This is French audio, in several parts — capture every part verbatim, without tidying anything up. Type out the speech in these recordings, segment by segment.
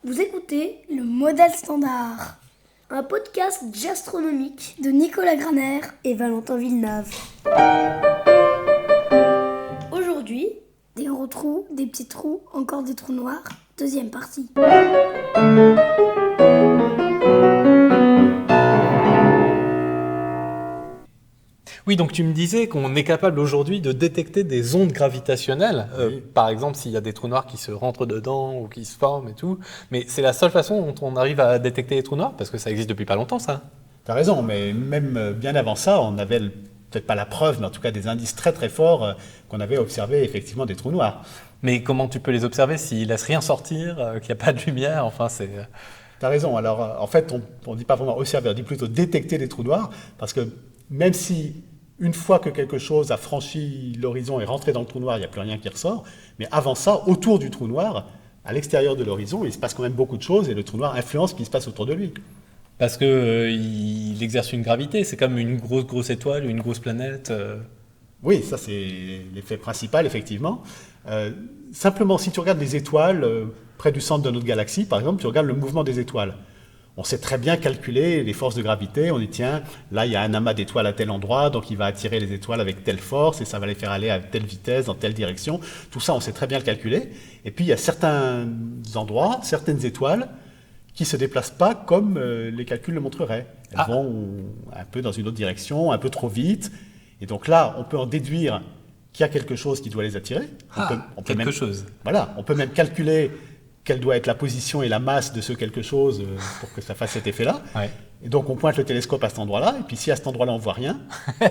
Vous écoutez le Modèle Standard, un podcast gastronomique de Nicolas Graner et Valentin Villeneuve. Aujourd'hui, des gros trous, des petits trous, encore des trous noirs, deuxième partie. Oui, donc tu me disais qu'on est capable aujourd'hui de détecter des ondes gravitationnelles, euh, Oui. par exemple s'il y a des trous noirs qui se rentrent dedans ou qui se forment et tout, mais c'est la seule façon dont on arrive à détecter les trous noirs, parce que ça existe depuis pas longtemps ça. T'as raison, mais même euh, bien avant ça, on avait le- peut-être pas la preuve, mais en tout cas des indices très très forts euh, qu'on avait observé effectivement des trous noirs. Mais comment tu peux les observer s'ils laissent rien sortir, euh, qu'il n'y a pas de lumière, enfin c'est... T'as raison, alors euh, en fait on ne dit pas vraiment observer, on dit plutôt détecter des trous noirs, parce que même si une fois que quelque chose a franchi l'horizon et rentré dans le trou noir, il n'y a plus rien qui ressort, mais avant ça, autour du trou noir, à l'extérieur de l'horizon, il se passe quand même beaucoup de choses et le trou noir influence ce qui se passe autour de lui. Parce que euh, il exerce une gravité, c'est comme une grosse grosse étoile ou une grosse planète. euh. Oui, ça c'est l'effet principal, effectivement. Euh, simplement, si tu regardes les étoiles euh, près du centre de notre galaxie, par exemple, tu regardes le mouvement des étoiles. On sait très bien calculer les forces de gravité. On dit, tiens, là, il y a un amas d'étoiles à tel endroit, donc il va attirer les étoiles avec telle force et ça va les faire aller à telle vitesse, dans telle direction. Tout ça, on sait très bien le calculer. Et puis, il y a certains endroits, certaines étoiles qui ne se déplacent pas comme euh, les calculs le montreraient. Elles Ah. vont un peu dans une autre direction, un peu trop vite. Et donc là, on peut en déduire qu'il y a quelque chose qui doit les attirer. On Ah, peut- on peut quelque même- chose. Voilà, on peut même calculer quelle doit être la position et la masse de ce quelque chose euh, pour que ça fasse cet effet-là. Ouais. Et donc on pointe le télescope à cet endroit-là, et puis si à cet endroit-là on voit rien,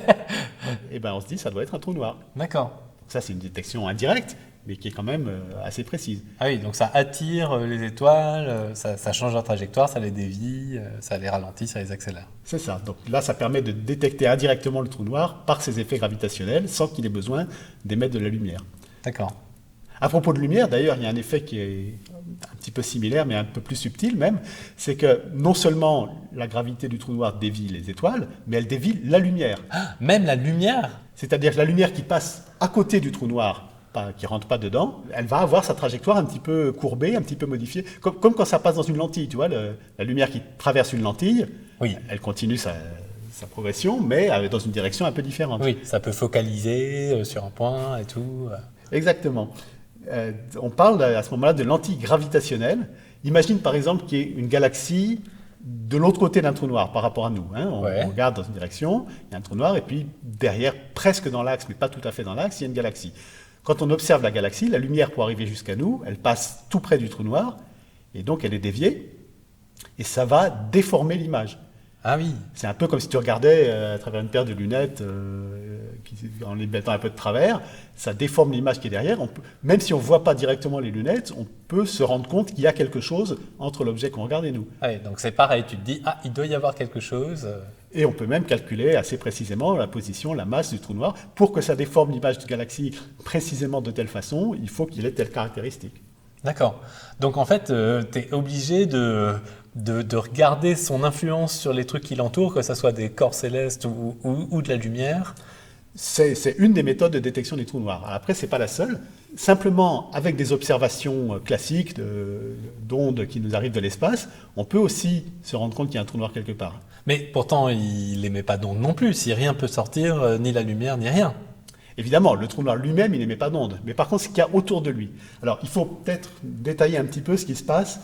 et ben on se dit ça doit être un trou noir. D'accord. Donc ça c'est une détection indirecte, mais qui est quand même euh, assez précise. Ah oui, donc ça attire euh, les étoiles, euh, ça, ça change leur trajectoire, ça les dévie, euh, ça les ralentit, ça les accélère. C'est ça. Donc là ça permet de détecter indirectement le trou noir par ses effets gravitationnels, sans qu'il ait besoin d'émettre de la lumière. D'accord. À propos de lumière, d'ailleurs, il y a un effet qui est un petit peu similaire, mais un peu plus subtil même, c'est que non seulement la gravité du trou noir dévie les étoiles, mais elle dévie la lumière. Même la lumière. C'est-à-dire que la lumière qui passe à côté du trou noir, pas, qui rentre pas dedans, elle va avoir sa trajectoire un petit peu courbée, un petit peu modifiée, comme, comme quand ça passe dans une lentille, tu vois, le- la lumière qui traverse une lentille, Oui. elle continue sa, sa progression, mais euh, dans une direction un peu différente. Oui, ça peut focaliser euh, sur un point et tout. euh. Exactement. Euh, on parle à ce moment-là de lentille gravitationnelle. Imagine par exemple qu'il y ait une galaxie de l'autre côté d'un trou noir par rapport à nous. hein. On, Ouais. on regarde dans une direction, il y a un trou noir, et puis derrière, presque dans l'axe, mais pas tout à fait dans l'axe, il y a une galaxie. Quand on observe la galaxie, la lumière pour arriver jusqu'à nous, elle passe tout près du trou noir, et donc elle est déviée, et ça va déformer l'image. Ah oui. C'est un peu comme si tu regardais euh, à travers une paire de lunettes euh, qui, en les mettant un peu de travers, ça déforme l'image qui est derrière. On peut, même si on ne voit pas directement les lunettes, on peut se rendre compte qu'il y a quelque chose entre l'objet qu'on regarde et nous. Ah oui, donc c'est pareil, tu te dis, ah, il doit y avoir quelque chose. euh. Et on peut même calculer assez précisément la position, la masse du trou noir. Pour que ça déforme l'image de galaxie précisément de telle façon, il faut qu'il ait telle caractéristique. D'accord. Donc en fait, tu es obligé de, de, de regarder son influence sur les trucs qui l'entourent, que ce soit des corps célestes ou, ou, ou de la lumière. C'est c'est une des méthodes de détection des trous noirs. Alors après, ce n'est pas la seule. Simplement, avec des observations euh, classiques de- d'ondes qui nous arrivent de l'espace, on peut aussi se rendre compte qu'il y a un trou noir quelque part. Mais pourtant, il n'émet pas d'onde non plus. Si rien peut sortir, euh, ni la lumière, ni rien. Évidemment, le trou noir lui-même, il n'émet pas d'ondes. Mais par contre, ce qu'il y a autour de lui. Alors, il faut peut-être détailler un petit peu ce qui se passe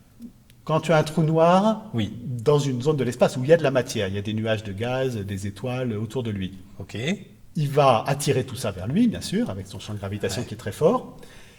quand tu as un trou noir Oui. dans une zone de l'espace où il y a de la matière. Il y a des nuages de gaz, des étoiles autour de lui. Ok. Il va attirer tout ça vers lui, bien sûr, avec son champ de gravitation Ouais. qui est très fort.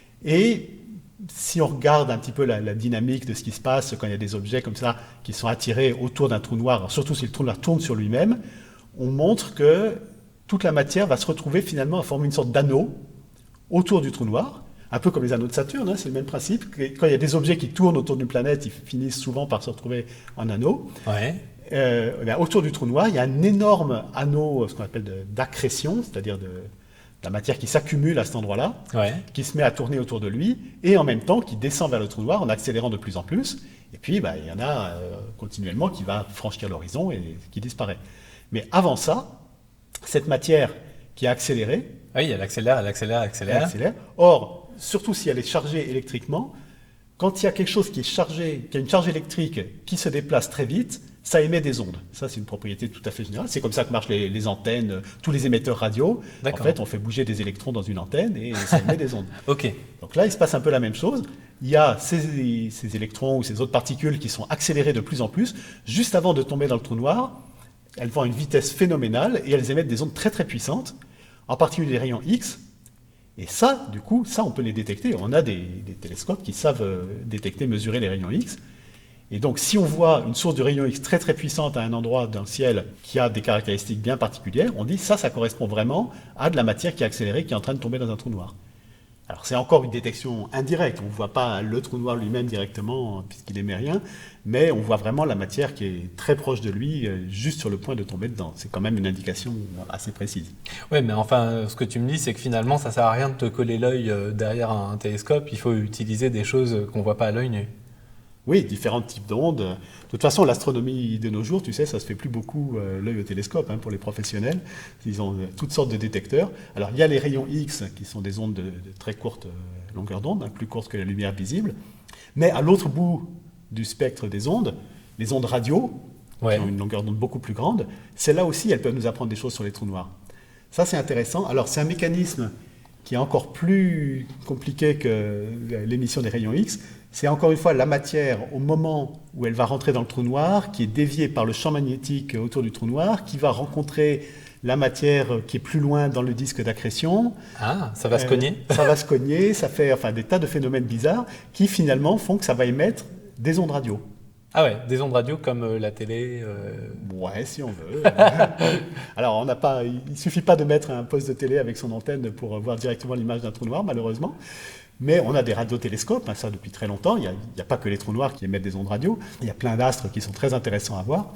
Et si on regarde un petit peu la, la dynamique de ce qui se passe quand il y a des objets comme ça qui sont attirés autour d'un trou noir, alors surtout si le trou noir tourne sur lui-même, on montre que toute la matière va se retrouver finalement à former une sorte d'anneau autour du trou noir, un peu comme les anneaux de Saturne, hein, c'est le même principe. Quand il y a des objets qui tournent autour d'une planète, ils finissent souvent par se retrouver en anneau. Ouais. Euh, eh bien, autour du trou noir, il y a un énorme anneau, ce qu'on appelle de- d'accrétion, c'est-à-dire de, de la matière qui s'accumule à cet endroit-là, Ouais. qui se met à tourner autour de lui, et en même temps qui descend vers le trou noir en accélérant de plus en plus. Et puis, bah, il y en a euh, continuellement qui va franchir l'horizon et qui disparaît. Mais avant ça, cette matière qui a accéléré, Oui, elle accélère, elle accélère, elle elle accélère. accélère. Or, surtout si elle est chargée électriquement, quand il y a quelque chose qui est chargé, qui a une charge électrique qui se déplace très vite, ça émet des ondes. Ça, c'est une propriété tout à fait générale. C'est comme ça que marchent les, les antennes, tous les émetteurs radio. D'accord. En fait, on fait bouger des électrons dans une antenne et ça émet des ondes. Ok. Donc là, il se passe un peu la même chose. Il y a ces, ces électrons ou ces autres particules qui sont accélérées de plus en plus. Juste avant de tomber dans le trou noir, elles vont à une vitesse phénoménale et elles émettent des ondes très très puissantes, en particulier les rayons X. Et ça, du coup, ça, on peut les détecter. On a des, des télescopes qui savent euh, détecter, mesurer les rayons X. Et donc, si on voit une source de rayons X très très puissante à un endroit dans le ciel qui a des caractéristiques bien particulières, on dit ça, ça correspond vraiment à de la matière qui est accélérée, qui est en train de tomber dans un trou noir. Alors, c'est encore une détection indirecte. On ne voit pas le trou noir lui-même directement, puisqu'il émet rien, mais on voit vraiment la matière qui est très proche de lui, juste sur le point de tomber dedans. C'est quand même une indication assez précise. Oui, mais enfin, ce que tu me dis, c'est que finalement, ça ne sert à rien de te coller l'œil derrière un télescope. Il faut utiliser des choses qu'on ne voit pas à l'œil nu. Oui, différents types d'ondes. De toute façon, l'astronomie de nos jours, tu sais, ça se fait plus beaucoup euh, l'œil au télescope hein, pour les professionnels. Ils ont euh, toutes sortes de détecteurs. Alors, il y a les rayons X, qui sont des ondes de, de très courte euh, longueur d'onde, hein, plus courtes que la lumière visible. Mais à l'autre bout du spectre des ondes, les ondes radio, ouais. qui ont une longueur d'onde beaucoup plus grande, celles-là aussi, elles peuvent nous apprendre des choses sur les trous noirs. Ça, c'est intéressant. Alors, c'est un mécanisme qui est encore plus compliqué que l'émission des rayons X. C'est encore une fois la matière, au moment où elle va rentrer dans le trou noir, qui est déviée par le champ magnétique autour du trou noir, qui va rencontrer la matière qui est plus loin dans le disque d'accrétion. Ah, ça va euh, se cogner Ça va se cogner, ça fait enfin, des tas de phénomènes bizarres qui finalement font que ça va émettre des ondes radio. Ah ouais, des ondes radio comme euh, la télé euh... Ouais, si on veut. Alors, on n'a pas, il ne suffit pas de mettre un poste de télé avec son antenne pour voir directement l'image d'un trou noir, malheureusement. Mais on a des radiotélescopes, hein, ça depuis très longtemps. Il n'y a, a pas que les trous noirs qui émettent des ondes radio. Il y a plein d'astres qui sont très intéressants à voir.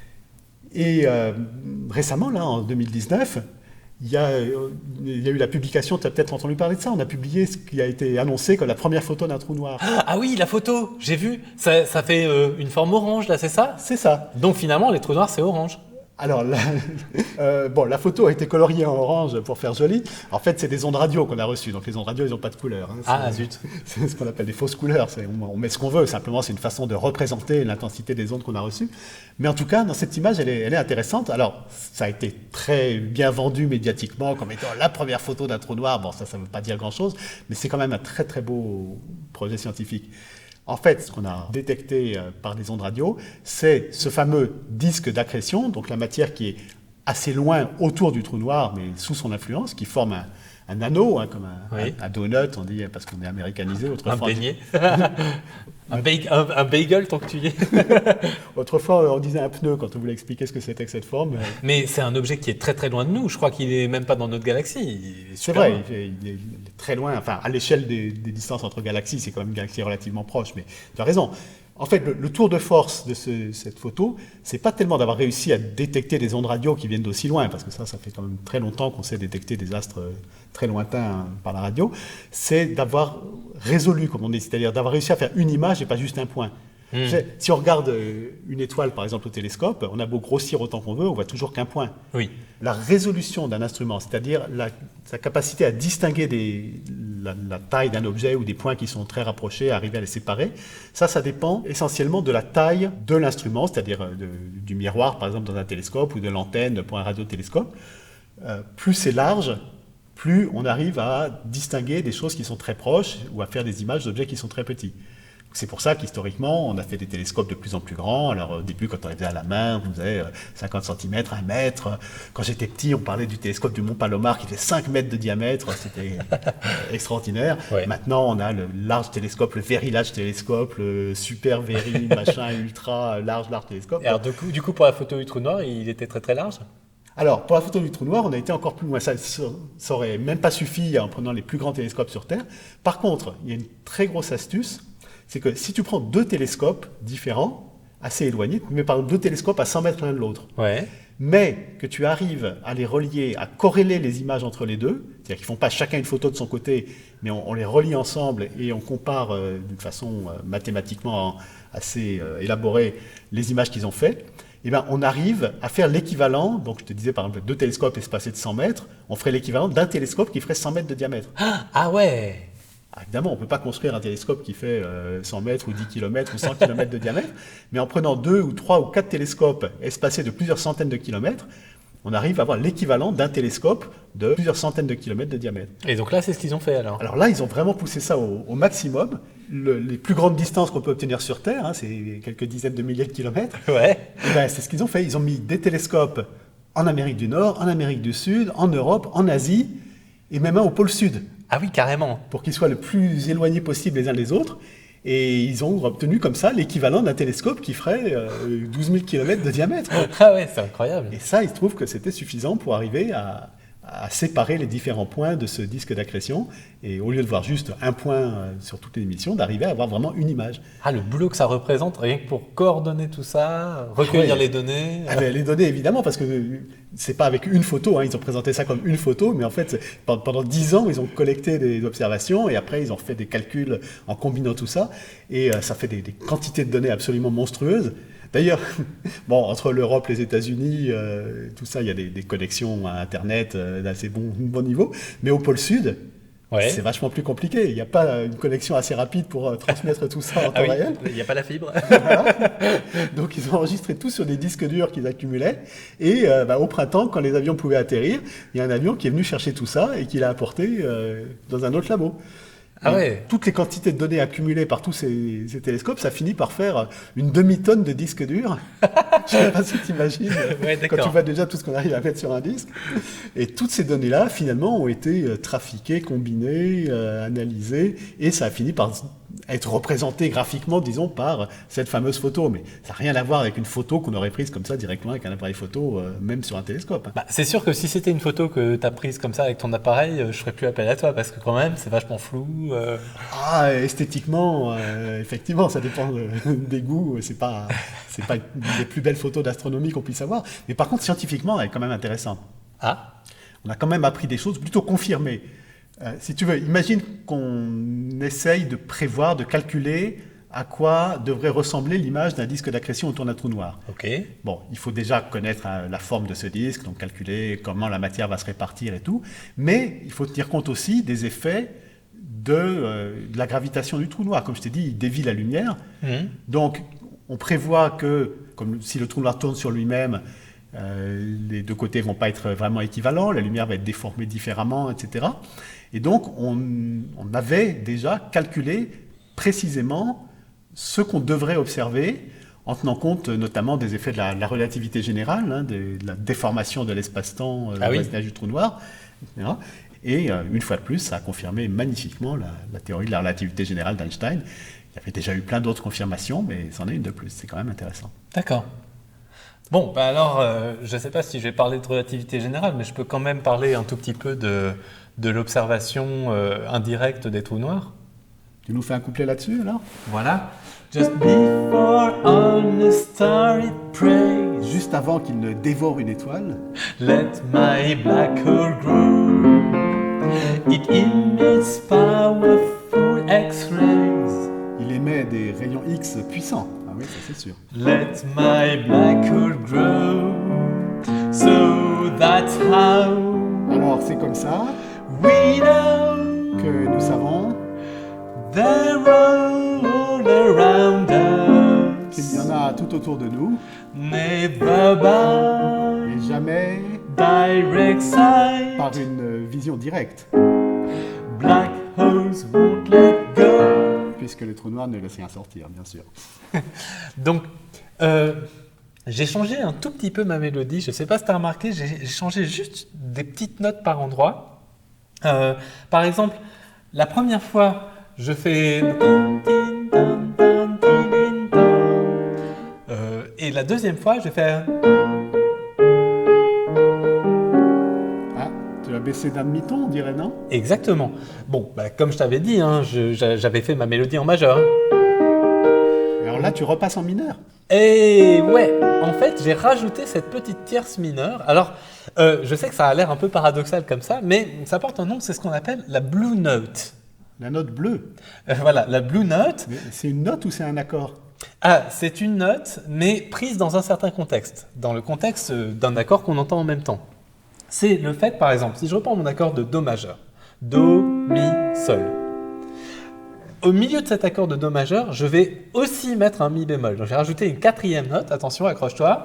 Et euh, récemment, là, en deux mille dix-neuf, il y, a, euh, il y a eu la publication, tu as peut-être entendu parler de ça, on a publié ce qui a été annoncé comme la première photo d'un trou noir. Ah, ah oui, la photo, j'ai vu. Ça, ça fait euh, une forme orange, là, c'est ça? C'est ça. Donc finalement, les trous noirs, c'est orange. Alors, la, euh, bon, la photo a été coloriée en orange pour faire joli. En fait, c'est des ondes radio qu'on a reçues. Donc, les ondes radio, ils n'ont pas de couleur. Hein. Ah, zut. C'est ce qu'on appelle des fausses couleurs. C'est, on, on met ce qu'on veut. Simplement, c'est une façon de représenter l'intensité des ondes qu'on a reçues. Mais en tout cas, dans cette image, elle est, elle est intéressante. Alors, ça a été très bien vendu médiatiquement comme étant la première photo d'un trou noir. Bon, ça, ça ne veut pas dire grand-chose. Mais c'est quand même un très, très beau projet scientifique. En fait, ce qu'on a détecté par des ondes radio, c'est ce fameux disque d'accrétion, donc la matière qui est assez loin autour du trou noir, mais sous son influence, qui forme un, un anneau, hein, comme un, oui. un, un donut, on dit, parce qu'on est américanisé. Autrefois, un beignet. un, bagel, un, un bagel, tant que tu y es. Autrefois, on disait un pneu quand on voulait expliquer ce que c'était que cette forme. Mais c'est un objet qui est très très loin de nous. Je crois qu'il n'est même pas dans notre galaxie. C'est vrai, il est, il est très loin. Enfin, à l'échelle des, des distances entre galaxies, c'est quand même une galaxie relativement proche. Mais tu as raison. En fait, le, le tour de force de ce, cette photo, c'est pas tellement d'avoir réussi à détecter des ondes radio qui viennent d'aussi loin, parce que ça, ça fait quand même très longtemps qu'on sait détecter des astres très lointains par la radio. C'est d'avoir résolu, comme on dit, c'est-à-dire d'avoir réussi à faire une image et pas juste un point. Mmh. Si on regarde une étoile, par exemple, au télescope, on a beau grossir autant qu'on veut, on voit toujours qu'un point. Oui. La résolution d'un instrument, c'est-à-dire la, sa capacité à distinguer des, la, la taille d'un objet ou des points qui sont très rapprochés, à arriver à les séparer, ça, ça dépend essentiellement de la taille de l'instrument, c'est-à-dire de, du miroir, par exemple, dans un télescope, ou de l'antenne pour un radiotélescope. Euh, plus c'est large, plus on arrive à distinguer des choses qui sont très proches ou à faire des images d'objets qui sont très petits. C'est pour ça qu'historiquement, on a fait des télescopes de plus en plus grands. Alors au début, quand on les faisait à la main, on faisait cinquante centimètres, un mètre. Quand j'étais petit, on parlait du télescope du Mont Palomar qui fait cinq mètres de diamètre. C'était extraordinaire. Ouais. Maintenant, on a le large télescope, le very large télescope, le super very, machin, ultra large, large télescope. Et alors du coup, du coup, pour la photo du trou noir, il était très très large ? Alors, pour la photo du trou noir, on a été encore plus loin. Ça, ça aurait même pas suffi en prenant les plus grands télescopes sur Terre. Par contre, il y a une très grosse astuce. C'est que si tu prends deux télescopes différents, assez éloignés, tu mets par exemple deux télescopes à cent mètres l'un de l'autre, ouais. mais que tu arrives à les relier, à corréler les images entre les deux, c'est-à-dire qu'ils ne font pas chacun une photo de son côté, mais on, on les relie ensemble et on compare euh, d'une façon euh, mathématiquement assez euh, élaborée les images qu'ils ont faites, et ben, on arrive à faire l'équivalent, donc je te disais par exemple deux télescopes espacés de cent mètres, on ferait l'équivalent d'un télescope qui ferait cent mètres de diamètre. Ah, ah ouais. Alors, évidemment, on ne peut pas construire un télescope qui fait euh, cent mètres ou dix kilomètres ou cent kilomètres de diamètre, mais en prenant deux ou trois ou quatre télescopes espacés de plusieurs centaines de kilomètres, on arrive à avoir l'équivalent d'un télescope de plusieurs centaines de kilomètres de diamètre. Et donc là, c'est ce qu'ils ont fait alors. Alors là, ils ont vraiment poussé ça au, au maximum. Le- les plus grandes distances qu'on peut obtenir sur Terre, hein, c'est quelques dizaines de milliers de kilomètres. Ouais. Et ben, c'est ce qu'ils ont fait. Ils ont mis des télescopes en Amérique du Nord, en Amérique du Sud, en Europe, en Asie, et même un au pôle Sud, Ah oui, carrément. pour qu'ils soient le plus éloignés possible les uns des autres. Et ils ont obtenu comme ça l'équivalent d'un télescope qui ferait euh, douze mille kilomètres de diamètre, quoi. Ah ouais, c'est incroyable. Et ça, il se trouve que c'était suffisant pour arriver à, à séparer les différents points de ce disque d'accrétion. Et au lieu de voir juste un point euh, sur toute l'émission, d'arriver à avoir vraiment une image. Ah, le boulot que ça représente, rien que pour coordonner tout ça, recueillir ouais. les données. Ah ben, les données, évidemment, parce que c'est pas avec une photo, hein, ils ont présenté ça comme une photo, mais en fait, c'est- pen- pendant dix ans, ils ont collecté des observations et après, ils ont fait des calculs en combinant tout ça. Et euh, ça fait des, des quantités de données absolument monstrueuses. D'ailleurs, bon, entre l'Europe, les États-Unis, euh, tout ça, il y a des, des connexions à Internet euh, d'assez bon, bon niveau. Mais au pôle Sud, Ouais. c'est vachement plus compliqué. Il n'y a pas une connexion assez rapide pour euh, transmettre tout ça en temps Ah oui, réel. il n'y a pas la fibre. Donc ils ont enregistré tout sur des disques durs qu'ils accumulaient. Et euh, bah, au printemps, quand les avions pouvaient atterrir, il y a un avion qui est venu chercher tout ça et qui l'a apporté euh, dans un autre labo. Ah Et ouais. Toutes les quantités de données accumulées par tous ces, ces télescopes, ça finit par faire une demi-tonne de disques durs. Je ne sais pas si tu imagines, Ouais, quand d'accord. tu vois déjà tout ce qu'on arrive à mettre sur un disque. Et toutes ces données-là, finalement, ont été euh, trafiquées, combinées, euh, analysées, et ça a fini par être représenté graphiquement, disons, par cette fameuse photo. Mais ça n'a rien à voir avec une photo qu'on aurait prise comme ça directement avec un appareil photo, euh, même sur un télescope. Bah, c'est sûr que si c'était une photo que tu as prise comme ça avec ton appareil, euh, je ferais plus appel à toi parce que quand même, c'est vachement flou. euh. Ah, esthétiquement, euh, effectivement, ça dépend de- des goûts. C'est pas, c'est pas une des plus belles photos d'astronomie qu'on puisse avoir. Mais par contre, scientifiquement, elle est quand même intéressante. Ah, On a quand même appris des choses plutôt confirmées. Euh, si tu veux, imagine qu'on essaye de prévoir, de calculer à quoi devrait ressembler l'image d'un disque d'accrétion autour d'un trou noir. ok. Bon, il faut déjà connaître hein, la forme de ce disque, donc calculer comment la matière va se répartir et tout. Mais il faut tenir compte aussi des effets de, euh, de la gravitation du trou noir. Comme je t'ai dit, il dévie la lumière. Mhm. Donc, on prévoit que, comme si le trou noir tourne sur lui-même, euh, les deux côtés vont pas être vraiment équivalents, la lumière va être déformée différemment, et cetera. Et donc, on, on avait déjà calculé précisément ce qu'on devrait observer, en tenant compte euh, notamment des effets de la, de la relativité générale, hein, de, de la déformation de l'espace-temps, euh, Ah le oui. voisinage du trou noir, et cetera. Et euh, une fois de plus, ça a confirmé magnifiquement la, la théorie de la relativité générale d'Einstein. Il y avait déjà eu plein d'autres confirmations, mais c'en est une de plus. C'est quand même intéressant. D'accord. Bon, bah alors, euh, je ne sais pas si je vais parler de relativité générale, mais je peux quand même parler un tout petit peu de, de l'observation euh, indirecte des trous noirs. Tu nous fais un couplet là-dessus, alors? Voilà. Just before on a star it prays, Juste avant qu'il ne dévore une étoile, let my black hole grow. It emits powerful X-rays. il émet des rayons X puissants. Ah oui, ça c'est sûr. Let my black hole grow. So that's how Alors c'est comme ça we know que nous savons they're all around qu'il us. y en a tout autour de nous, Never by et jamais direct sight. par une vision directe, Black holes won't let go. puisque le trou noir ne laisse rien sortir, bien sûr. Donc, euh, j'ai changé un tout petit peu ma mélodie. Je ne sais pas si tu as remarqué, j'ai j'ai changé juste des petites notes par endroit. Euh, par exemple, la première fois, je fais... Euh, et la deuxième fois, je fais... Ah, tu as baissé d'un demi-ton, on dirait, non? Exactement. Bon, bah, comme je t'avais dit, hein, je- j'a- j'avais fait ma mélodie en majeur. Et alors là, tu repasses en mineur. Et ouais, en fait, j'ai rajouté cette petite tierce mineure. Alors, euh, je sais que ça a l'air un peu paradoxal comme ça, mais ça porte un nom, c'est ce qu'on appelle la Blue Note. La note bleue. Euh, voilà, la Blue Note, Mais c'est une note ou c'est un accord? ah, c'est une note, mais prise dans un certain contexte, dans le contexte euh, d'un accord qu'on entend en même temps. C'est le fait, par exemple, si je reprends mon accord de Do majeur, Do, Mi, Sol, au milieu de cet accord de Do majeur, je vais aussi mettre un Mi bémol. Donc, je vais rajouter une quatrième note. Attention, accroche-toi.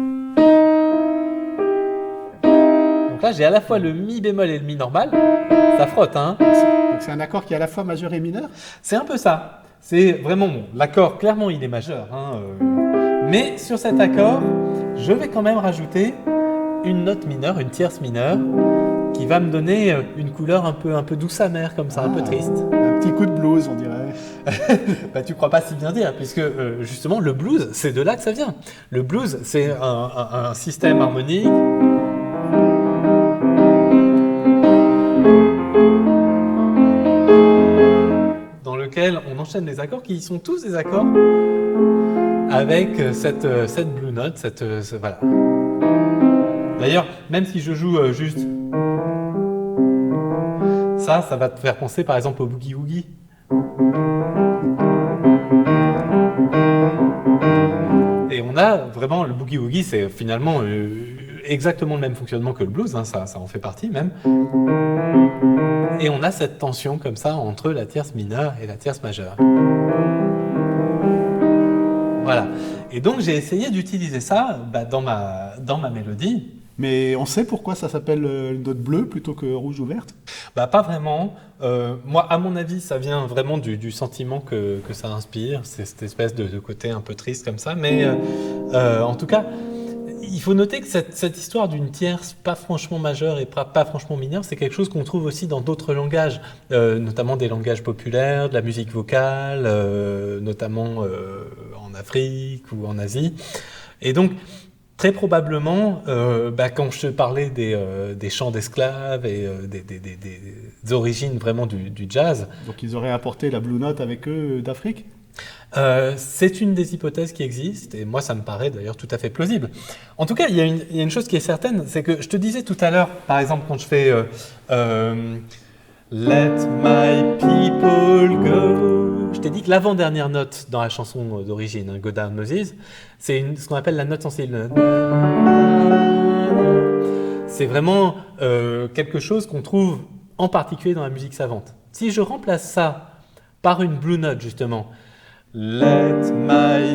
Donc là, j'ai à la fois le Mi bémol et le Mi normal. Ça frotte, hein. Donc c'est un accord qui est à la fois majeur et mineur? C'est un peu ça. C'est vraiment bon. L'accord, clairement, il est majeur. Hein, euh. Mais sur cet accord, je vais quand même rajouter une note mineure, une tierce mineure, qui va me donner une couleur un peu, un peu douce amère, comme ça, Ah, un peu triste. Un petit coup de blues, on dirait. Bah, tu crois pas si bien dire, puisque euh, justement, le blues, c'est de là que ça vient. Le blues, c'est un, un, un système harmonique. Dans lequel on enchaîne des accords qui sont tous des accords avec cette, cette blue note, cette, ce, voilà. D'ailleurs, même si je joue euh, juste ça, ça va te faire penser par exemple au boogie woogie. Et on a vraiment le boogie woogie, c'est finalement euh, exactement le même fonctionnement que le blues, hein, ça, ça en fait partie même. Et on a cette tension comme ça entre la tierce mineure et la tierce majeure. Voilà. Et donc j'ai essayé d'utiliser ça bah, dans, ma, dans ma mélodie. Mais on sait pourquoi ça s'appelle euh, note bleue plutôt que rouge ou verte? Bah, pas vraiment. Euh, moi, à mon avis, ça vient vraiment du, du sentiment que, que ça inspire. C'est cette espèce de, de côté un peu triste comme ça. Mais euh, euh, en tout cas, il faut noter que cette, cette histoire d'une tierce pas franchement majeure et pas, pas franchement mineure, c'est quelque chose qu'on trouve aussi dans d'autres langages, euh, notamment des langages populaires, de la musique vocale, euh, notamment euh, en Afrique ou en Asie. Et donc, très probablement, euh, bah, quand je te parlais des, euh, des chants d'esclaves et euh, des, des, des, des origines vraiment du, du jazz. Donc ils auraient apporté la blue note avec eux d'Afrique? Euh, c'est une des hypothèses qui existent, et moi ça me paraît d'ailleurs tout à fait plausible. En tout cas, il y a une, il y a une chose qui est certaine, c'est que je te disais tout à l'heure, par exemple quand je fais euh, euh, Let my people go, je t'ai dit que l'avant-dernière note dans la chanson d'origine, hein, Go Down Moses, c'est une, ce qu'on appelle la note sensible. C'est vraiment euh, quelque chose qu'on trouve en particulier dans la musique savante. Si je remplace ça par une blue note justement, Let my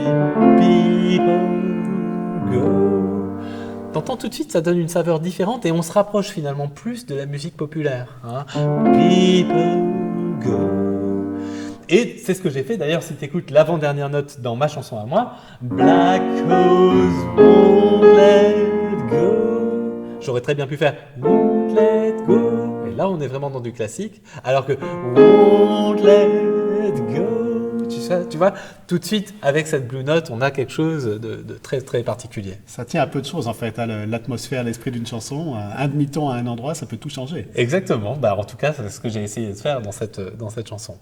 people go. T'entends tout de suite, ça donne une saveur différente et on se rapproche finalement plus de la musique populaire. Hein. People go. Et c'est ce que j'ai fait d'ailleurs si tu écoutes l'avant-dernière note dans ma chanson à moi, Black Rose won't let go. J'aurais très bien pu faire Won't let go. Et là on est vraiment dans du classique, alors que Won't let go. Tu, sais, tu vois, tout de suite, avec cette blue note, on a quelque chose de, de très, très particulier. Ça tient à peu de choses, en fait. Hein, l'atmosphère, l'esprit d'une chanson, un demi-ton à un endroit, ça peut tout changer. Exactement. Bah, en tout cas, c'est ce que j'ai essayé de faire dans cette, dans cette chanson.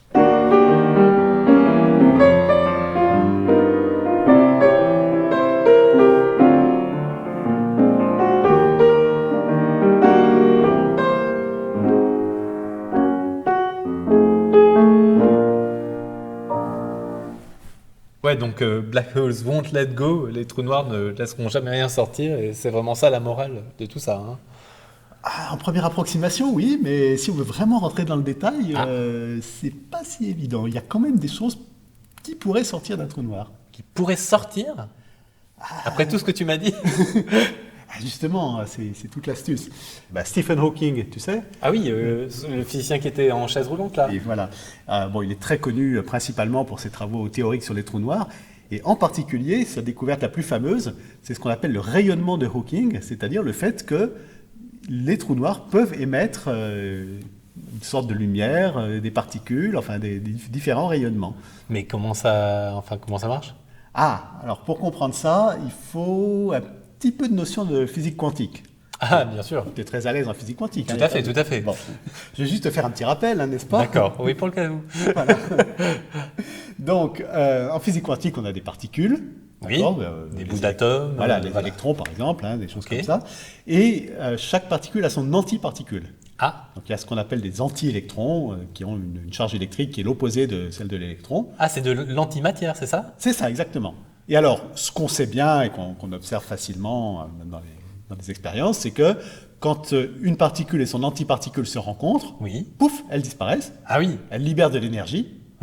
Ouais, donc euh, Black Holes won't let go, les trous noirs ne laisseront jamais rien sortir, et c'est vraiment ça la morale de tout ça. Hein. Ah, en première approximation, oui, mais si on veut vraiment rentrer dans le détail, ah. euh, c'est pas si évident. Il y a quand même des choses qui pourraient sortir d'un trou noir. Qui pourraient sortir ah. Après tout ce que tu m'as dit. Justement, c'est toute l'astuce. Bah, Stephen Hawking, tu sais? Ah oui, euh, le physicien qui était en chaise roulante, là. Et voilà. Euh, bon, il est très connu principalement pour ses travaux théoriques sur les trous noirs. Et en particulier, sa découverte la plus fameuse, c'est ce qu'on appelle le rayonnement de Hawking, c'est-à-dire le fait que les trous noirs peuvent émettre euh, une sorte de lumière, euh, des particules, enfin des, des différents rayonnements. Mais comment ça, enfin, comment ça marche? Ah, alors pour comprendre ça, il faut un petit peu de notion de physique quantique. Ah, bien sûr. Tu es très à l'aise en physique quantique. Tout hein, à fait, tout à fait. Bon, je vais juste te faire un petit rappel, hein, n'est-ce pas? D'accord, oui, pour le cas où. Voilà. Donc, euh, en physique quantique, on a des particules. Oui, euh, des bouts d'atomes. Voilà, euh, des voilà. électrons, par exemple, hein, des choses Okay. comme ça. Et euh, chaque particule a son antiparticule. Ah. Donc, il y a ce qu'on appelle des anti-électrons, euh, qui ont une, une charge électrique qui est l'opposé de celle de l'électron. Ah, c'est de l'antimatière, c'est ça? C'est ça, exactement. Et alors, ce qu'on sait bien et qu'on qu'on observe facilement euh, dans les, dans les expériences, c'est que quand euh, une particule et son antiparticule se rencontrent, Oui. pouf, elles disparaissent, Ah oui. elles libèrent de l'énergie,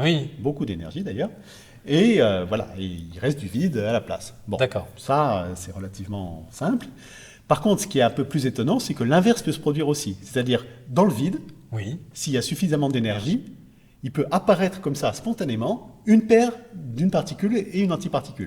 Oui, beaucoup d'énergie d'ailleurs, et euh, voilà, et il reste du vide à la place. Bon, d'accord. ça, euh, c'est relativement simple. Par contre, ce qui est un peu plus étonnant, c'est que l'inverse peut se produire aussi. C'est-à-dire, dans le vide, Oui. s'il y a suffisamment d'énergie, il peut apparaître comme ça, spontanément, une paire d'une particule et une antiparticule.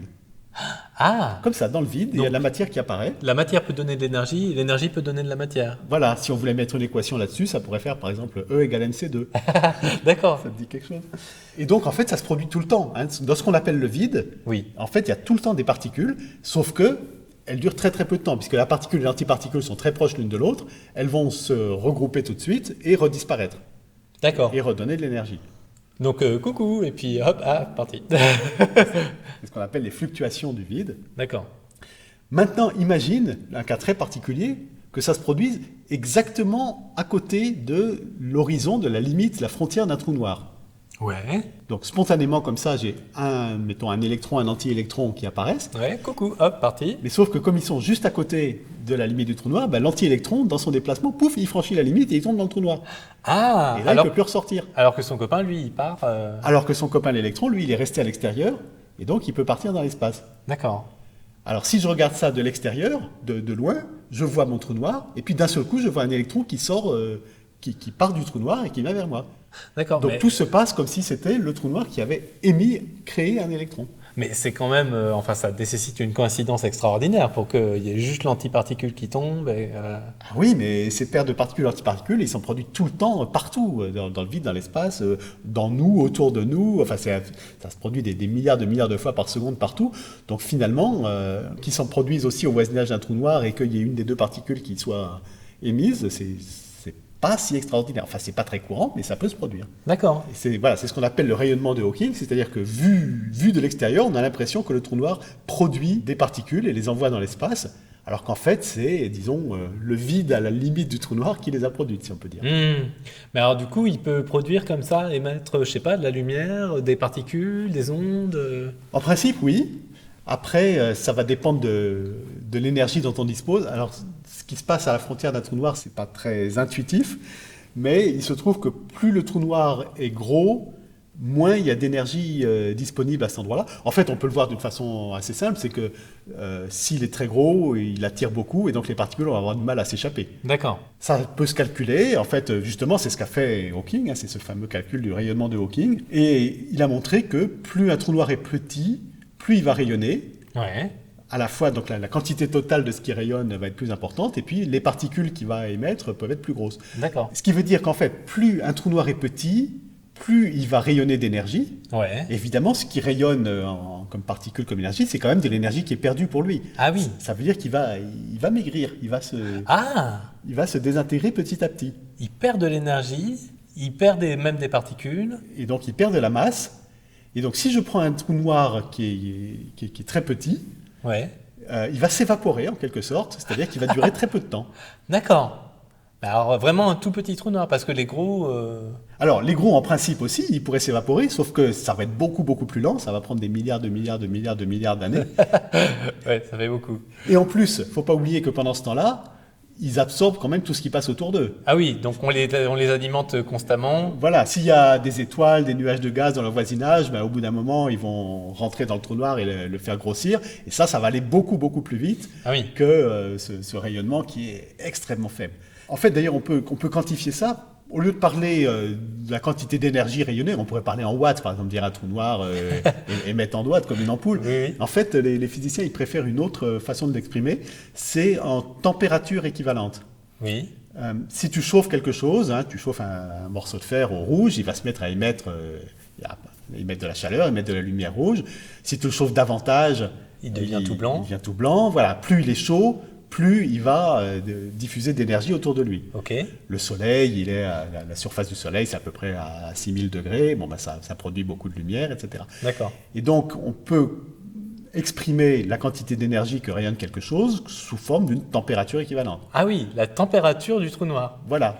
Ah, Comme ça, dans le vide, il y a Donc- de la matière qui apparaît. la matière peut donner de l'énergie, et l'énergie peut donner de la matière. Voilà, si on voulait mettre une équation là-dessus, ça pourrait faire par exemple E égale mc deux. D'accord. Ça te dit quelque chose? Et donc, en fait, ça se produit tout le temps. hein. Dans ce qu'on appelle le vide, Oui. en fait, il y a tout le temps des particules, sauf que elles durent très très peu de temps, puisque la particule et l'antiparticule sont très proches l'une de l'autre. Elles vont se regrouper tout de suite et redisparaître, D'accord. et redonner de l'énergie. Donc, euh, coucou, et puis hop, ah, parti. C'est ce qu'on appelle les fluctuations du vide. D'accord. Maintenant, imagine, un cas très particulier, que ça se produise exactement à côté de l'horizon, de la limite, la frontière d'un trou noir. Ouais. Donc spontanément comme ça, j'ai un, mettons un électron, un anti-électron qui apparaissent. Ouais, coucou, hop, parti. Mais sauf que comme ils sont juste à côté de la limite du trou noir, ben, l'anti-électron, dans son déplacement, pouf, il franchit la limite et il tombe dans le trou noir. Ah, Et là, alors, il ne peut plus ressortir. alors que son copain, lui, il part. euh, Alors que son copain l'électron, lui, il est resté à l'extérieur, et donc il peut partir dans l'espace. D'accord. Alors si je regarde ça de l'extérieur, de, de loin, je vois mon trou noir, et puis d'un seul coup, je vois un électron qui sort, euh, qui, qui part du trou noir et qui vient vers moi. D'accord. Donc mais tout se passe comme si c'était le trou noir qui avait émis, créé un électron. mais c'est quand même. euh, enfin, ça nécessite une coïncidence extraordinaire pour qu'il y ait juste l'antiparticule qui tombe. Et, euh, Ah oui, mais ces paires de particules antiparticules, ils sont produits tout le temps, euh, partout, euh, dans, dans le vide, dans l'espace, euh, dans nous, autour de nous. Enfin, c'est- ça se produit des, des milliards de milliards de fois par seconde partout. Donc finalement, euh, qu'ils s'en produisent aussi au voisinage d'un trou noir et qu'il y ait une des deux particules qui soit émise, c'est c'est pas si extraordinaire. Enfin, c'est pas très courant, mais ça peut se produire. D'accord. Et C'est voilà, c'est ce qu'on appelle le rayonnement de Hawking, c'est-à-dire que vu, vu de l'extérieur, on a l'impression que le trou noir produit des particules et les envoie dans l'espace, alors qu'en fait, c'est, disons, euh, le vide à la limite du trou noir qui les a produites, si on peut dire. Hmm. Mais alors, du coup, il peut produire comme ça, émettre, je sais pas, de la lumière, des particules, des ondes. euh, En principe, oui. Après, euh, ça va dépendre de, de l'énergie dont on dispose. Alors, ce qui se passe à la frontière d'un trou noir, c'est pas très intuitif, mais il se trouve que plus le trou noir est gros, moins il y a d'énergie euh, disponible à cet endroit-là. En fait, on peut le voir d'une façon assez simple, c'est que euh, s'il est très gros, il attire beaucoup, et donc les particules vont avoir du mal à s'échapper. D'accord. Ça peut se calculer, en fait, justement, c'est ce qu'a fait Hawking, hein, c'est ce fameux calcul du rayonnement de Hawking, et il a montré que plus un trou noir est petit, plus il va rayonner, Ouais. à la fois, donc la, la quantité totale de ce qui rayonne va être plus importante, et puis les particules qu'il va émettre peuvent être plus grosses. D'accord. Ce qui veut dire qu'en fait, plus un trou noir est petit, plus il va rayonner d'énergie. Ouais. Évidemment, ce qui rayonne euh, en- comme particule, comme énergie, c'est quand même de l'énergie qui est perdue pour lui. Ah oui. Ça veut dire qu'il va, il va maigrir, il va se, Ah, il va se désintégrer petit à petit. il perd de l'énergie, il perd des, même des particules. Et donc, il perd de la masse. Et donc, si je prends un trou noir qui est, qui est- qui est très petit, Ouais. euh, il va s'évaporer en quelque sorte, c'est-à-dire qu'il va durer très peu de temps. D'accord. Mais alors, vraiment un tout petit trou noir, parce que les gros. euh, Alors, les gros, en principe aussi, ils pourraient s'évaporer, sauf que ça va être beaucoup, beaucoup plus lent, ça va prendre des milliards, de milliards, de milliards, de milliards d'années. Ouais, ça fait beaucoup. Et en plus, faut pas oublier que pendant ce temps-là, ils absorbent quand même tout ce qui passe autour d'eux. Ah oui, donc on les, on les alimente constamment. Voilà, s'il y a des étoiles, des nuages de gaz dans leur voisinage, ben, au bout d'un moment, ils vont rentrer dans le trou noir et le, le faire grossir. Et ça, ça va aller beaucoup, beaucoup plus vite Ah oui. que euh, ce, ce rayonnement qui est extrêmement faible. En fait, d'ailleurs, on peut, on peut quantifier ça. Au lieu de parler euh, de la quantité d'énergie rayonnée, on pourrait parler en watts, par exemple, dire un trou noir euh, et, et mettre en watts comme une ampoule. Oui, oui. En fait, les, les physiciens, ils préfèrent une autre façon de l'exprimer, c'est en température équivalente. Oui. Euh, si tu chauffes quelque chose, hein, tu chauffes un, un morceau de fer au rouge, il va se mettre à émettre, euh, à émettre de la chaleur, émettre de la lumière rouge. Si tu le chauffes davantage, Il devient tout blanc. Il devient tout blanc. Voilà, plus il est chaud, plus il va euh, de- diffuser d'énergie autour de lui. Ok. Le soleil, il est à la, la surface du soleil, c'est à peu près à six mille degrés. Bon, ben ça, ça produit beaucoup de lumière, et cetera. D'accord. Et donc, on peut exprimer la quantité d'énergie que rayonne quelque chose sous forme d'une température équivalente. Ah oui, la température du trou noir. Voilà.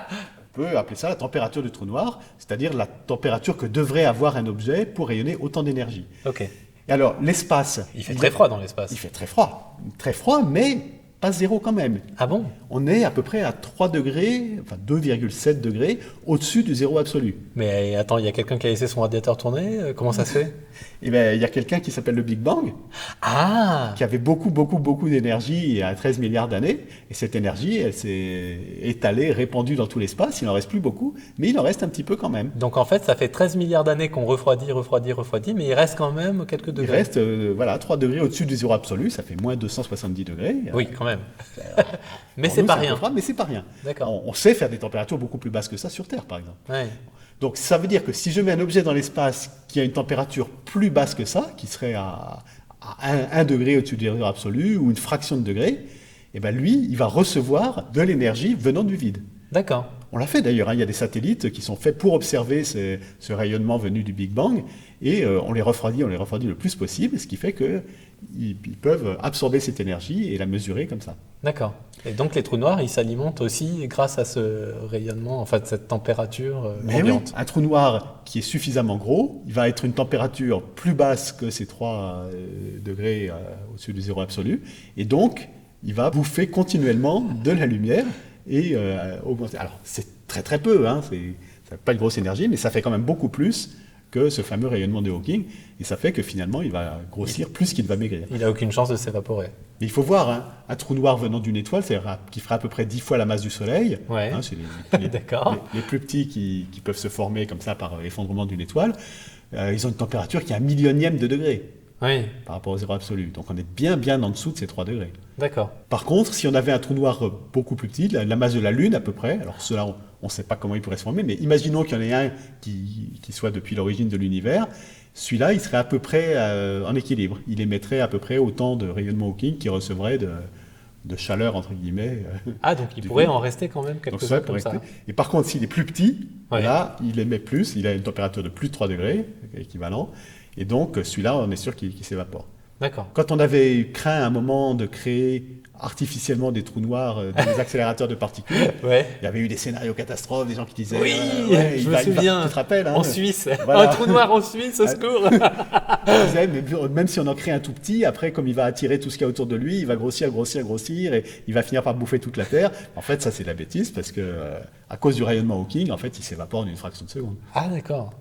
On peut appeler ça la température du trou noir, c'est-à-dire la température que devrait avoir un objet pour rayonner autant d'énergie. Ok. Et alors, l'espace... Il fait très froid dans l'espace. Il fait très froid. Très froid, mais pas zéro quand même. Ah bon? On est à peu près à trois degrés, enfin deux virgule sept degrés, au-dessus du zéro absolu. Mais attends, il y a quelqu'un qui a laissé son radiateur tourner? euh, Comment ça se fait? Et bien, il y a quelqu'un qui s'appelle le Big Bang, Ah! qui avait beaucoup, beaucoup, beaucoup d'énergie il y a treize milliards d'années. Et cette énergie, elle s'est étalée, répandue dans tout l'espace. Il n'en reste plus beaucoup, mais il en reste un petit peu quand même. Donc en fait, ça fait treize milliards d'années qu'on refroidit, refroidit, refroidit, mais il reste quand même quelques Il degrés. reste euh, voilà, trois degrés au-dessus du zéro absolu, ça fait moins deux cent soixante-dix degrés. Oui, quand même. Mais Pour c'est nous, pas un peu rien. froid, mais c'est pas rien. D'accord. On, on sait faire des températures beaucoup plus basses que ça sur Terre, par exemple. Ouais. Donc ça veut dire que si je mets un objet dans l'espace qui a une température plus basse que ça, qui serait à, à un degré au-dessus du zéro absolu ou une fraction de degré, eh ben lui, il va recevoir de l'énergie venant du vide. D'accord. On l'a fait d'ailleurs, hein. Il y a des satellites qui sont faits pour observer ce, ce rayonnement venu du Big Bang et euh, on les refroidit, on les refroidit le plus possible, ce qui fait qu'ils ils peuvent absorber cette énergie et la mesurer comme ça. D'accord. Et donc les trous noirs, ils s'alimentent aussi grâce à ce rayonnement, enfin cette température euh, Mais oui, ambiante. un trou noir qui est suffisamment gros, il va être une température plus basse que ces trois euh, degrés euh, au-dessus du zéro absolu, et donc il va bouffer continuellement de la lumière et euh, augmenter. Alors c'est très très peu, hein, c'est, ça n'a pas de grosse énergie, mais ça fait quand même beaucoup plus que ce fameux rayonnement de Hawking, et ça fait que finalement il va grossir plus qu'il va maigrir. Il n'a aucune chance de s'évaporer. Mais il faut voir, hein, un trou noir venant d'une étoile, c'est-à-dire qui fera à peu près dix fois la masse du Soleil. Ouais. Hein, c'est les, les- D'accord. les- les plus petits qui, qui peuvent se former comme ça par effondrement d'une étoile. Euh, ils ont une température qui est un millionième de degré Oui, par rapport au zéro absolu. Donc on est bien bien en dessous de ces trois degrés. d'accord. Par contre, si on avait un trou noir euh, beaucoup plus petit, la, la masse de la Lune à peu près, alors cela on ne sait pas comment il pourrait se former, mais imaginons qu'il y en ait un qui, qui soit depuis l'origine de l'univers, celui-là il serait à peu près euh, en équilibre. Il émettrait à peu près autant de rayonnement Hawking qu'il recevrait de, de chaleur entre guillemets. euh, Ah, donc il Du pourrait vide. en rester quand même Donc quelques-uns ça comme pourrait ça. rester. Et par contre, s'il est plus petit, Ouais. là, il émet plus, il a une température de plus de trois degrés, équivalent, et donc celui-là, on est sûr qu'il qu'il s'évapore. D'accord. Quand on avait craint à un moment de créer artificiellement des trous noirs euh, dans les accélérateurs de particules, Ouais. il y avait eu des scénarios catastrophes, des gens qui disaient Oui, euh, ouais, je il me va- il va- souviens. tu te rappelles, hein, En Suisse. Voilà. Un trou noir en Suisse, au secours. ils disaient, mais même si on en crée un tout petit, après, comme il va attirer tout ce qu'il y a autour de lui, il va grossir, grossir, grossir, et il va finir par bouffer toute la Terre. En fait, ça, c'est de la bêtise, parce que euh, à cause du rayonnement Hawking, en fait, il s'évapore en une fraction de seconde. Ah, d'accord.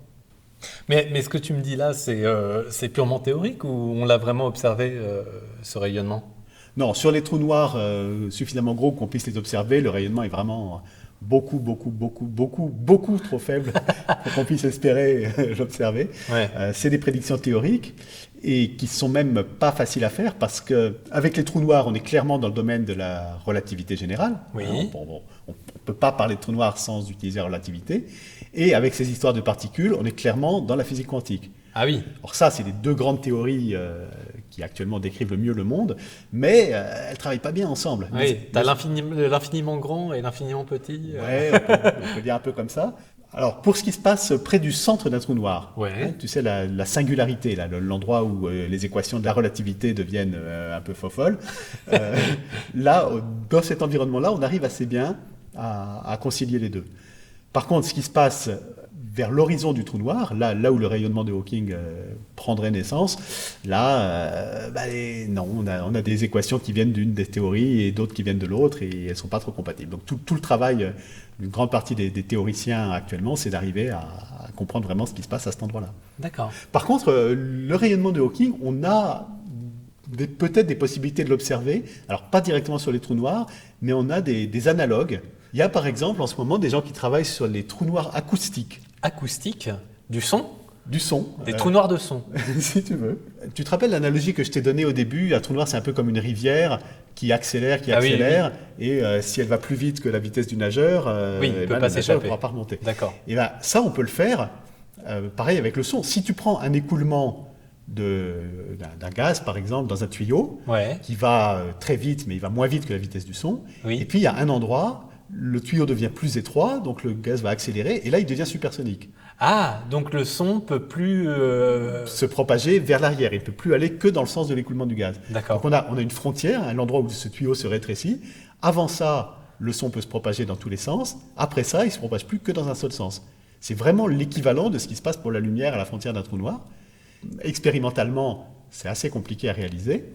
Mais, mais ce que tu me dis là, c'est euh, c'est purement théorique ou on l'a vraiment observé, euh, ce rayonnement? Non, sur les trous noirs euh, suffisamment gros qu'on puisse les observer, le rayonnement est vraiment beaucoup, beaucoup, beaucoup, beaucoup, beaucoup trop faible pour qu'on puisse espérer euh, l'observer. Ouais. Euh, c'est des prédictions théoriques et qui sont même pas faciles à faire parce que avec les trous noirs, on est clairement dans le domaine de la relativité générale. Oui. Hein, bon, bon, on ne peut pas parler de trous noirs sans utiliser la relativité. Et avec ces histoires de particules, on est clairement dans la physique quantique. Ah oui. Alors ça, c'est les deux grandes théories euh, qui actuellement décrivent le mieux le monde, mais euh, elles ne travaillent pas bien ensemble. Oui, Mais- tu as l'infiniment grand et l'infiniment petit. euh. Ouais, on peut, on peut dire un peu comme ça. Alors, pour ce qui se passe près du centre d'un trou noir, Ouais. hein, tu sais, la, la singularité, là, le- l'endroit où euh, les équations de la relativité deviennent euh, un peu fofolles, euh, là, au- dans cet environnement-là, on arrive assez bien à, à concilier les deux. Par contre, ce qui se passe vers l'horizon du trou noir, là, là où le rayonnement de Hawking euh, prendrait naissance, là, euh, bah, les- non, on a, on a des équations qui viennent d'une des théories et d'autres qui viennent de l'autre, et elles ne sont pas trop compatibles. Donc tout, tout le travail euh, d'une grande partie des, des théoriciens actuellement, c'est d'arriver à, à comprendre vraiment ce qui se passe à cet endroit-là. D'accord. Par contre, euh, le rayonnement de Hawking, on a des- peut-être des possibilités de l'observer, alors pas directement sur les trous noirs, mais on a des, des analogues. Il y a par exemple en ce moment des gens qui travaillent sur les trous noirs acoustiques, Acoustique, du son, du son. des euh, trous noirs de son. si tu veux. Tu te rappelles l'analogie que je t'ai donnée au début? Un trou noir, c'est un peu comme une rivière qui accélère, qui Ah oui, accélère, et euh, si elle va plus vite que la vitesse du nageur, euh, Oui, il eh peut ben, pas le nageur ne s'échapper. pourra pas remonter. D'accord. Et ben, ça, on peut le faire, euh, pareil avec le son. Si tu prends un écoulement de- d'un d'un gaz, par exemple, dans un tuyau, Ouais. qui va euh, très vite, mais il va moins vite que la vitesse du son, Oui. et puis il y a un endroit, le tuyau devient plus étroit, donc le gaz va accélérer, et là, il devient supersonique. Ah, donc le son peut plus. euh, Se propager vers l'arrière. Il ne peut plus aller que dans le sens de l'écoulement du gaz. D'accord. Donc on a, on a une frontière, un endroit où ce tuyau se rétrécit. Avant ça, le son peut se propager dans tous les sens. Après ça, il ne se propage plus que dans un seul sens. C'est vraiment l'équivalent de ce qui se passe pour la lumière à la frontière d'un trou noir. Expérimentalement, c'est assez compliqué à réaliser.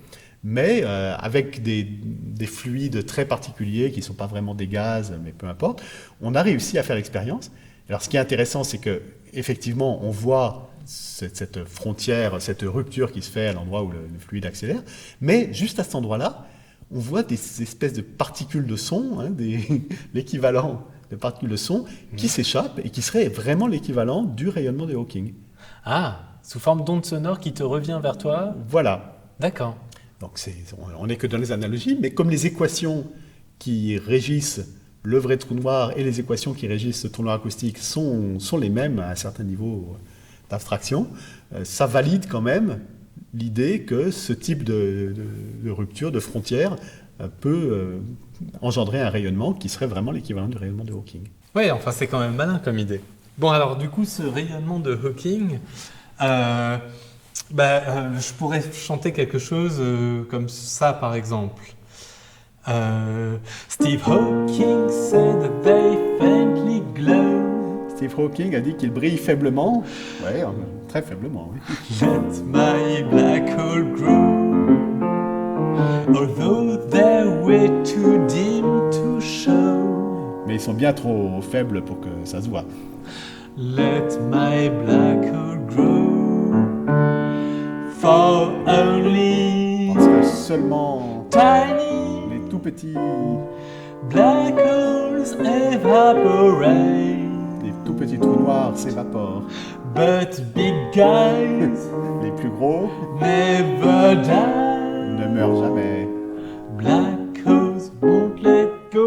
mais euh, avec des, des fluides très particuliers qui ne sont pas vraiment des gaz, mais peu importe, on a réussi à faire l'expérience. Alors ce qui est intéressant, c'est qu'effectivement, on voit cette, cette frontière, cette rupture qui se fait à l'endroit où le, le fluide accélère, mais juste à cet endroit-là, on voit des espèces de particules de son, hein, des, l'équivalent de particules de son, qui mmh. s'échappent et qui seraient vraiment l'équivalent du rayonnement de Hawking. Ah, sous forme d'onde sonore qui te revient vers toi. Voilà. D'accord. Donc c'est, on n'est que dans les analogies, mais comme les équations qui régissent le vrai trou noir et les équations qui régissent le trou noir acoustique sont, sont les mêmes à un certain niveau d'abstraction, euh, ça valide quand même l'idée que ce type de, de, de rupture, de frontière, euh, peut euh, engendrer un rayonnement qui serait vraiment l'équivalent du rayonnement de Hawking. Oui, enfin c'est quand même malin comme idée. Bon alors du coup, ce rayonnement de Hawking, euh, bah, euh, je pourrais chanter quelque chose euh, comme ça par exemple. Uh, Steve Hawking said that they faintly glow. Steve Hawking a dit qu'il brille faiblement. Ouais, très faiblement, oui. Let my black hole grow, although they're way too dim to show. Mais ils sont bien trop faibles pour que ça se voit. Let my black hole grow, for only Parce que seulement tiny tout petit, black holes evaporate, les tout petits trous noirs s'évaporent, but big guys, les plus gros, never die, ne meurent jamais. Black holes won't let go.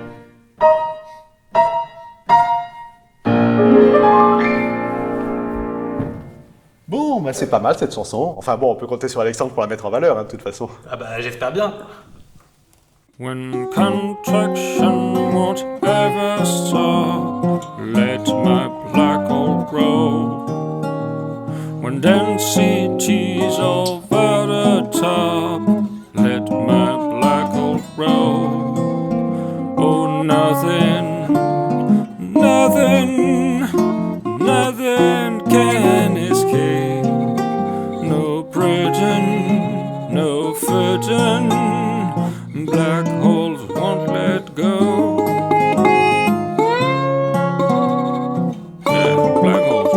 Bon, bah c'est pas mal cette chanson. Enfin bon, on peut compter sur Alexandre pour la mettre en valeur, hein, de toute façon. Ah bah j'espère bien. When contraction won't ever stop, let my black hole grow. When density's over the top, let my black hole grow. Oh, nothing, nothing, nothing can escape. No prison, no curtain. Black holes won't let go. Yeah, black holes.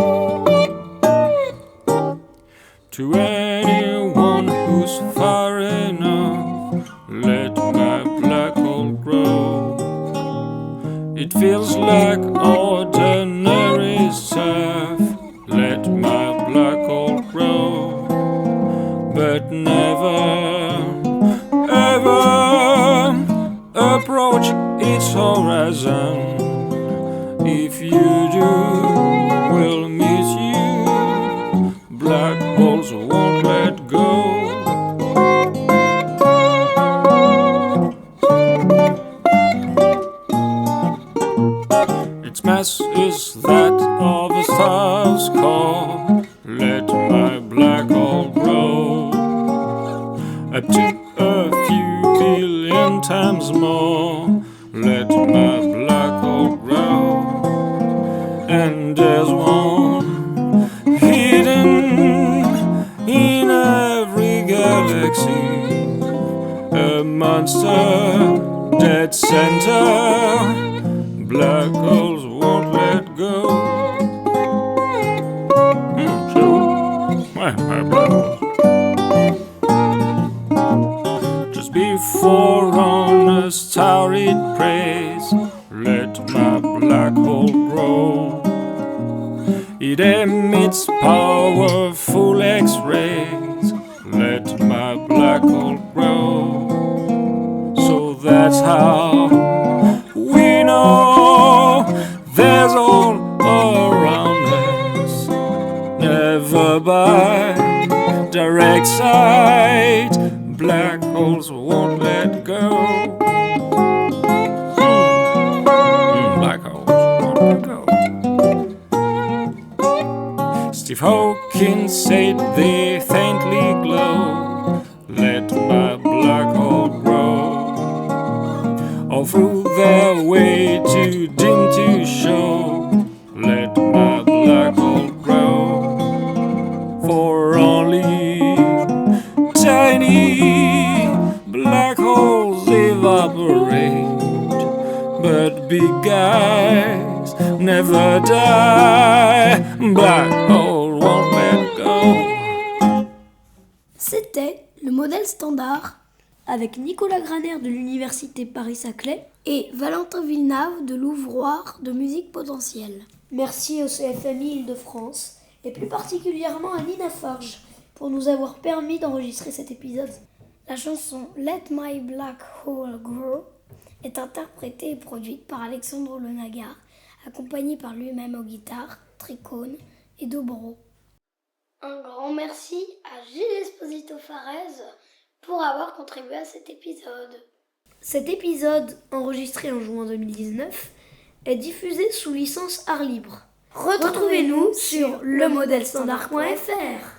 To anyone who's far enough, let my black hole grow. It feels like ordinary stuff. Let my black hole grow. But never, ever approach its horizon. If you do, we'll meet you. Black holes won't let go. Its mass is that of a star's core. Let my black hole grow up to a few billion times more. Let my black hole grow. And there's one hidden in every galaxy, a monster, dead center. Black holes won't let go. Hmm, sure. My, my black holes. Before on a star it prays, let my black hole grow. It emits powerful X-rays, let my black hole grow. So that's how we know there's all around us, never by direct sight. Black holes won't let go. Mm, black holes won't let go. Steve Hawking said they faintly glow. Let my black hole grow. All through their way too dim to show. Let my black hole grow. For only tiny parade. But big guys never die. Black hole won't let go. C'était le modèle standard avec Nicolas Graner de l'Université Paris-Saclay et Valentin Villeneuve de l'Ouvroir de musique potentielle. Merci au C F M I Île-de-France et plus particulièrement à Nina Forge pour nous avoir permis d'enregistrer cet épisode. La chanson Let My Black Hole Grow est interprétée et produite par Alexandre Lenagar, accompagné par lui-même aux guitares, tricones et dobro. Un grand merci à Gilles Esposito Farez pour avoir contribué à cet épisode. Cet épisode, enregistré en juin deux mille dix-neuf, est diffusé sous licence art libre. Retrouvez-nous sur le modèle standard point f r.